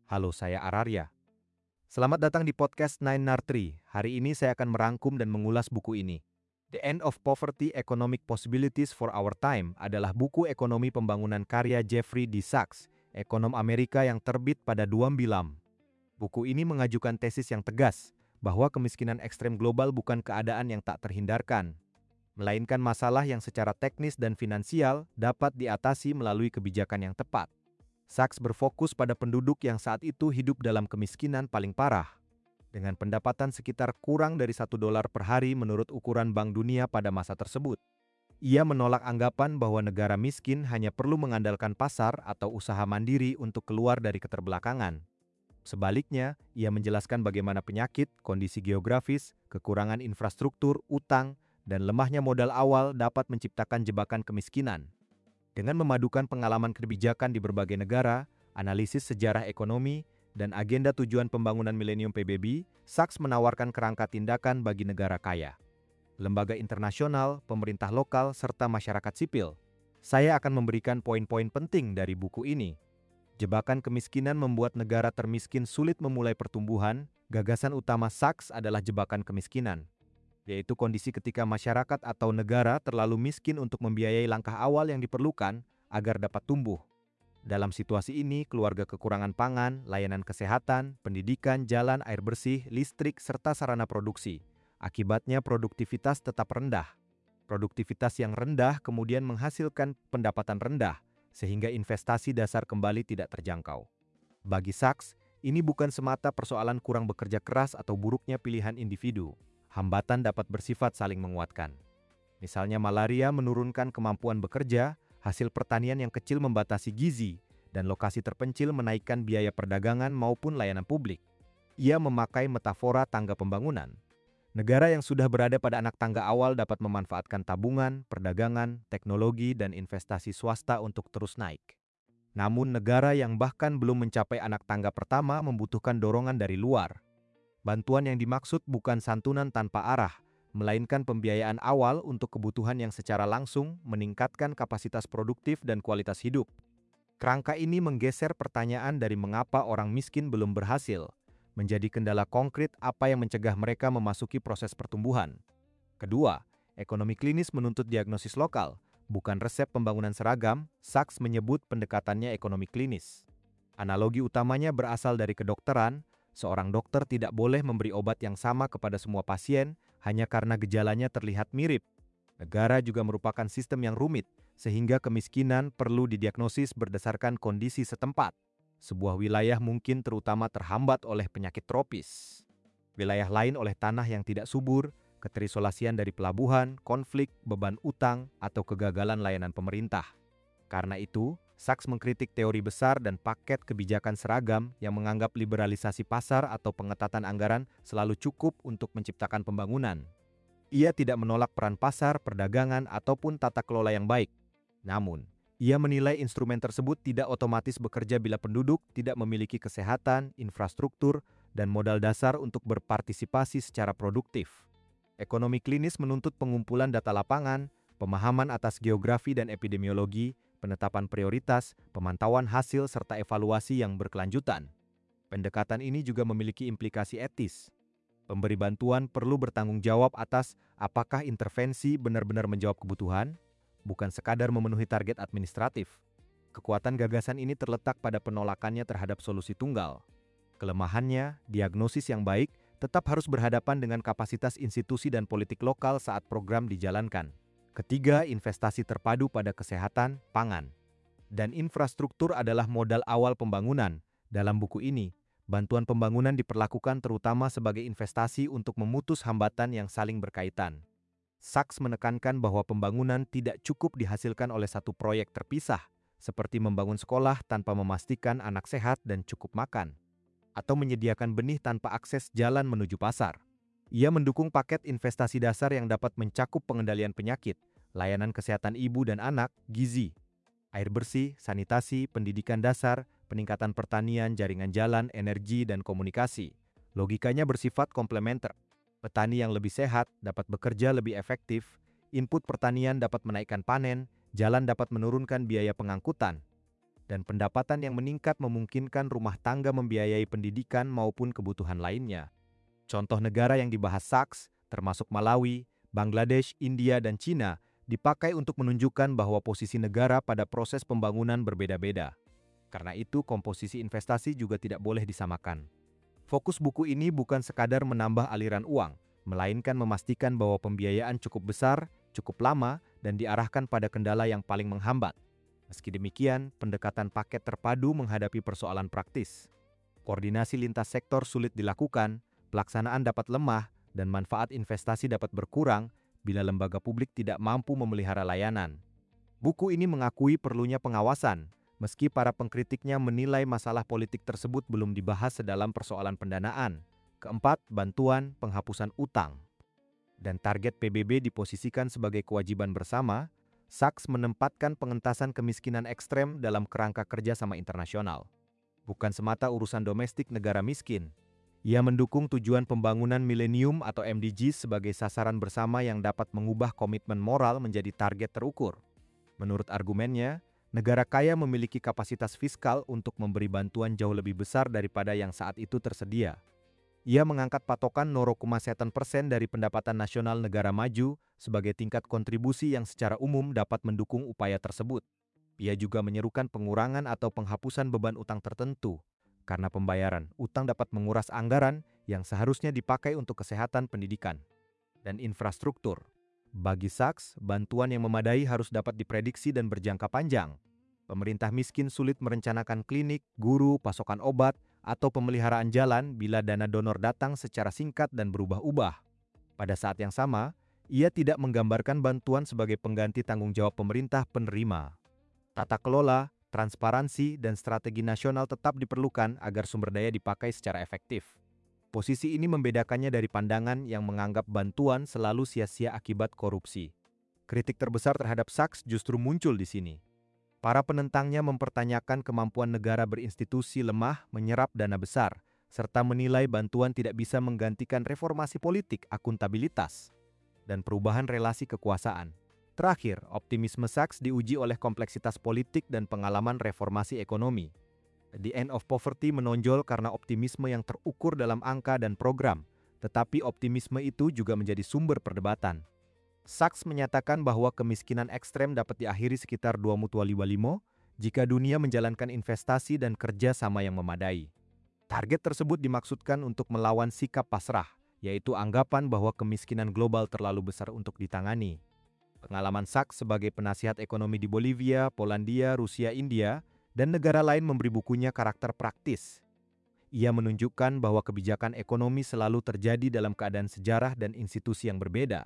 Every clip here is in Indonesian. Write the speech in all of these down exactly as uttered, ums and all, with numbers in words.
Halo, saya Ararya. Selamat datang di podcast Nine Nartri. Hari ini saya akan merangkum dan mengulas buku ini. The End of Poverty: Economic Possibilities for Our Time adalah buku ekonomi pembangunan karya Jeffrey D. Sachs, ekonom Amerika yang terbit pada dua ribu enam. Buku ini mengajukan tesis yang tegas bahwa kemiskinan ekstrem global bukan keadaan yang tak terhindarkan, melainkan masalah yang secara teknis dan finansial dapat diatasi melalui kebijakan yang tepat. Sachs berfokus pada penduduk yang saat itu hidup dalam kemiskinan paling parah, dengan pendapatan sekitar kurang dari satu dolar per hari menurut ukuran Bank Dunia pada masa tersebut. Ia menolak anggapan bahwa negara miskin hanya perlu mengandalkan pasar atau usaha mandiri untuk keluar dari keterbelakangan. Sebaliknya, ia menjelaskan bagaimana penyakit, kondisi geografis, kekurangan infrastruktur, utang, dan lemahnya modal awal dapat menciptakan jebakan kemiskinan. Dengan memadukan pengalaman kebijakan di berbagai negara, analisis sejarah ekonomi, dan agenda tujuan pembangunan milenium P B B, Sachs menawarkan kerangka tindakan bagi negara kaya, lembaga internasional, pemerintah lokal, serta masyarakat sipil. Saya akan memberikan poin-poin penting dari buku ini. Jebakan kemiskinan membuat negara termiskin sulit memulai pertumbuhan. Gagasan utama Sachs adalah jebakan kemiskinan, yaitu kondisi ketika masyarakat atau negara terlalu miskin untuk membiayai langkah awal yang diperlukan agar dapat tumbuh. Dalam situasi ini, keluarga kekurangan pangan, layanan kesehatan, pendidikan, jalan, air bersih, listrik, serta sarana produksi. Akibatnya produktivitas tetap rendah. Produktivitas yang rendah kemudian menghasilkan pendapatan rendah, sehingga investasi dasar kembali tidak terjangkau. Bagi Sachs, ini bukan semata persoalan kurang bekerja keras atau buruknya pilihan individu. Hambatan dapat bersifat saling menguatkan. Misalnya malaria menurunkan kemampuan bekerja, hasil pertanian yang kecil membatasi gizi, dan lokasi terpencil menaikkan biaya perdagangan maupun layanan publik. Ia memakai metafora tangga pembangunan. Negara yang sudah berada pada anak tangga awal dapat memanfaatkan tabungan, perdagangan, teknologi, dan investasi swasta untuk terus naik. Namun negara yang bahkan belum mencapai anak tangga pertama membutuhkan dorongan dari luar. Bantuan yang dimaksud bukan santunan tanpa arah, melainkan pembiayaan awal untuk kebutuhan yang secara langsung meningkatkan kapasitas produktif dan kualitas hidup. Kerangka ini menggeser pertanyaan dari mengapa orang miskin belum berhasil, menjadi kendala konkret apa yang mencegah mereka memasuki proses pertumbuhan. Kedua, ekonomi klinis menuntut diagnosis lokal, bukan resep pembangunan seragam. Sachs menyebut pendekatannya ekonomi klinis. Analogi utamanya berasal dari kedokteran. Seorang dokter tidak boleh memberi obat yang sama kepada semua pasien hanya karena gejalanya terlihat mirip. Negara juga merupakan sistem yang rumit, sehingga kemiskinan perlu didiagnosis berdasarkan kondisi setempat. Sebuah wilayah mungkin terutama terhambat oleh penyakit tropis. Wilayah lain oleh tanah yang tidak subur, keterisolasian dari pelabuhan, konflik, beban utang, atau kegagalan layanan pemerintah. Karena itu, Sachs mengkritik teori besar dan paket kebijakan seragam yang menganggap liberalisasi pasar atau pengetatan anggaran selalu cukup untuk menciptakan pembangunan. Ia tidak menolak peran pasar, perdagangan, ataupun tata kelola yang baik. Namun, ia menilai instrumen tersebut tidak otomatis bekerja bila penduduk tidak memiliki kesehatan, infrastruktur, dan modal dasar untuk berpartisipasi secara produktif. Ekonomi klinis menuntut pengumpulan data lapangan, pemahaman atas geografi dan epidemiologi, penetapan prioritas, pemantauan hasil, serta evaluasi yang berkelanjutan. Pendekatan ini juga memiliki implikasi etis. Pemberi bantuan perlu bertanggung jawab atas apakah intervensi benar-benar menjawab kebutuhan, bukan sekadar memenuhi target administratif. Kekuatan gagasan ini terletak pada penolakannya terhadap solusi tunggal. Kelemahannya, diagnosis yang baik, tetap harus berhadapan dengan kapasitas institusi dan politik lokal saat program dijalankan. Ketiga, investasi terpadu pada kesehatan, pangan, dan infrastruktur adalah modal awal pembangunan. Dalam buku ini, bantuan pembangunan diperlakukan terutama sebagai investasi untuk memutus hambatan yang saling berkaitan. Sachs menekankan bahwa pembangunan tidak cukup dihasilkan oleh satu proyek terpisah, seperti membangun sekolah tanpa memastikan anak sehat dan cukup makan, atau menyediakan benih tanpa akses jalan menuju pasar. Ia mendukung paket investasi dasar yang dapat mencakup pengendalian penyakit, layanan kesehatan ibu dan anak, gizi, air bersih, sanitasi, pendidikan dasar, peningkatan pertanian, jaringan jalan, energi, dan komunikasi. Logikanya bersifat komplementer. Petani yang lebih sehat dapat bekerja lebih efektif, input pertanian dapat menaikkan panen, jalan dapat menurunkan biaya pengangkutan. dan pendapatan yang meningkat memungkinkan rumah tangga membiayai pendidikan maupun kebutuhan lainnya. Contoh negara yang dibahas Sachs, termasuk Malawi, Bangladesh, India, dan Cina, dipakai untuk menunjukkan bahwa posisi negara pada proses pembangunan berbeda-beda. Karena itu, komposisi investasi juga tidak boleh disamakan. Fokus buku ini bukan sekadar menambah aliran uang, melainkan memastikan bahwa pembiayaan cukup besar, cukup lama, dan diarahkan pada kendala yang paling menghambat. Meski demikian, pendekatan paket terpadu menghadapi persoalan praktis. Koordinasi lintas sektor sulit dilakukan, pelaksanaan dapat lemah, dan manfaat investasi dapat berkurang bila lembaga publik tidak mampu memelihara layanan. Buku ini mengakui perlunya pengawasan, meski para pengkritiknya menilai masalah politik tersebut belum dibahas sedalam persoalan pendanaan. Keempat, bantuan penghapusan utang. Dan target P B B diposisikan sebagai kewajiban bersama, Sachs menempatkan pengentasan kemiskinan ekstrem dalam kerangka kerjasama internasional. Bukan semata urusan domestik negara miskin. Ia mendukung tujuan pembangunan milenium atau M D Gs sebagai sasaran bersama yang dapat mengubah komitmen moral menjadi target terukur. Menurut argumennya, negara kaya memiliki kapasitas fiskal untuk memberi bantuan jauh lebih besar daripada yang saat itu tersedia. Ia mengangkat patokan nol koma satu persen dari pendapatan nasional negara maju sebagai tingkat kontribusi yang secara umum dapat mendukung upaya tersebut. Ia juga menyerukan pengurangan atau penghapusan beban utang tertentu, karena pembayaran utang dapat menguras anggaran yang seharusnya dipakai untuk kesehatan pendidikan dan infrastruktur. Bagi Sachs, bantuan yang memadai harus dapat diprediksi dan berjangka panjang. Pemerintah miskin sulit merencanakan klinik, guru, pasokan obat, atau pemeliharaan jalan bila dana donor datang secara singkat dan berubah-ubah. Pada saat yang sama, ia tidak menggambarkan bantuan sebagai pengganti tanggung jawab pemerintah penerima. Tata kelola, transparansi, dan strategi nasional tetap diperlukan agar sumber daya dipakai secara efektif. Posisi ini membedakannya dari pandangan yang menganggap bantuan selalu sia-sia akibat korupsi. Kritik terbesar terhadap Sachs justru muncul di sini. Para penentangnya mempertanyakan kemampuan negara berinstitusi lemah menyerap dana besar, serta menilai bantuan tidak bisa menggantikan reformasi politik, akuntabilitas, dan perubahan relasi kekuasaan. Terakhir, optimisme Sachs diuji oleh kompleksitas politik dan pengalaman reformasi ekonomi. The End of Poverty menonjol karena optimisme yang terukur dalam angka dan program, tetapi optimisme itu juga menjadi sumber perdebatan. Sachs menyatakan bahwa kemiskinan ekstrem dapat diakhiri sekitar dua mutua lima limo jika dunia menjalankan investasi dan kerja sama yang memadai. Target tersebut dimaksudkan untuk melawan sikap pasrah, yaitu anggapan bahwa kemiskinan global terlalu besar untuk ditangani. Pengalaman Sachs sebagai penasihat ekonomi di Bolivia, Polandia, Rusia, India, dan negara lain memberi bukunya karakter praktis. Ia menunjukkan bahwa kebijakan ekonomi selalu terjadi dalam keadaan sejarah dan institusi yang berbeda.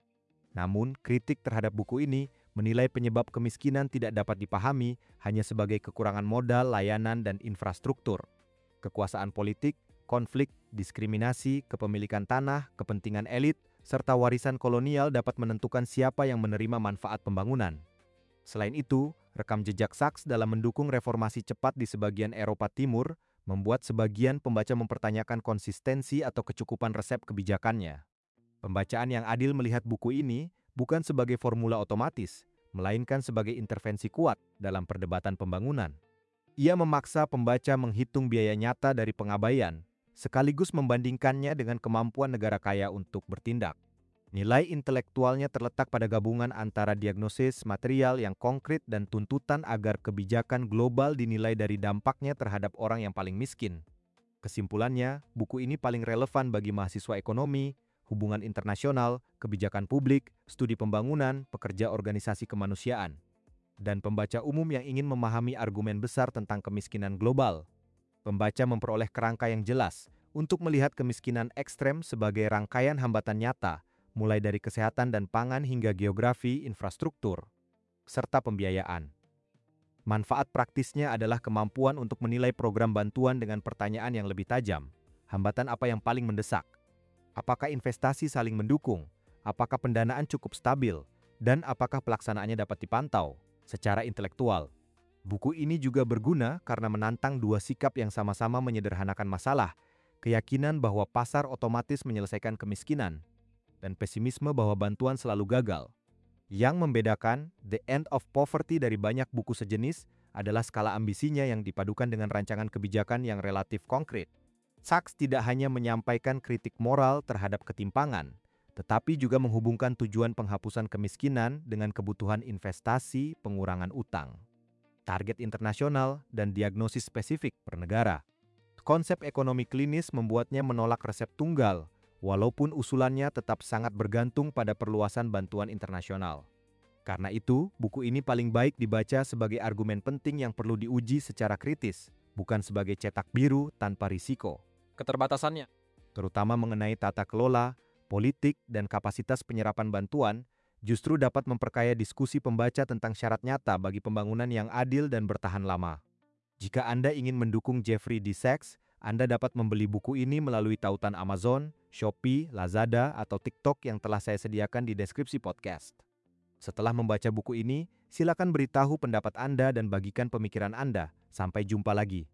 Namun, kritik terhadap buku ini menilai penyebab kemiskinan tidak dapat dipahami hanya sebagai kekurangan modal, layanan, dan infrastruktur. Kekuasaan politik, konflik, diskriminasi, kepemilikan tanah, kepentingan elit, serta warisan kolonial dapat menentukan siapa yang menerima manfaat pembangunan. Selain itu, rekam jejak Sachs dalam mendukung reformasi cepat di sebagian Eropa Timur membuat sebagian pembaca mempertanyakan konsistensi atau kecukupan resep kebijakannya. Pembacaan yang adil melihat buku ini bukan sebagai formula otomatis, melainkan sebagai intervensi kuat dalam perdebatan pembangunan. Ia memaksa pembaca menghitung biaya nyata dari pengabaian, sekaligus membandingkannya dengan kemampuan negara kaya untuk bertindak. Nilai intelektualnya terletak pada gabungan antara diagnosis material yang konkret dan tuntutan agar kebijakan global dinilai dari dampaknya terhadap orang yang paling miskin. Kesimpulannya, buku ini paling relevan bagi mahasiswa ekonomi, hubungan internasional, kebijakan publik, studi pembangunan, pekerja organisasi kemanusiaan, dan pembaca umum yang ingin memahami argumen besar tentang kemiskinan global. Pembaca memperoleh kerangka yang jelas untuk melihat kemiskinan ekstrem sebagai rangkaian hambatan nyata, mulai dari kesehatan dan pangan hingga geografi, infrastruktur, serta pembiayaan. Manfaat praktisnya adalah kemampuan untuk menilai program bantuan dengan pertanyaan yang lebih tajam. Hambatan apa yang paling mendesak? Apakah investasi saling mendukung? Apakah pendanaan cukup stabil? Dan apakah pelaksanaannya dapat dipantau secara intelektual? Buku ini juga berguna karena menantang dua sikap yang sama-sama menyederhanakan masalah, keyakinan bahwa pasar otomatis menyelesaikan kemiskinan, dan pesimisme bahwa bantuan selalu gagal. Yang membedakan The End of Poverty dari banyak buku sejenis adalah skala ambisinya yang dipadukan dengan rancangan kebijakan yang relatif konkret. Sachs tidak hanya menyampaikan kritik moral terhadap ketimpangan, tetapi juga menghubungkan tujuan penghapusan kemiskinan dengan kebutuhan investasi, pengurangan utang, target internasional, dan diagnosis spesifik per negara. Konsep ekonomi klinis membuatnya menolak resep tunggal, walaupun usulannya tetap sangat bergantung pada perluasan bantuan internasional. Karena itu, buku ini paling baik dibaca sebagai argumen penting yang perlu diuji secara kritis, bukan sebagai cetak biru tanpa risiko. Keterbatasannya, Terutama mengenai tata kelola, politik, dan kapasitas penyerapan bantuan, justru dapat memperkaya diskusi pembaca tentang syarat nyata bagi pembangunan yang adil dan bertahan lama. Jika Anda ingin mendukung Jeffrey D. Sachs, Anda dapat membeli buku ini melalui tautan Amazon, Shopee, Lazada, atau TikTok yang telah saya sediakan di deskripsi podcast. Setelah membaca buku ini, silakan beritahu pendapat Anda dan bagikan pemikiran Anda. Sampai jumpa lagi.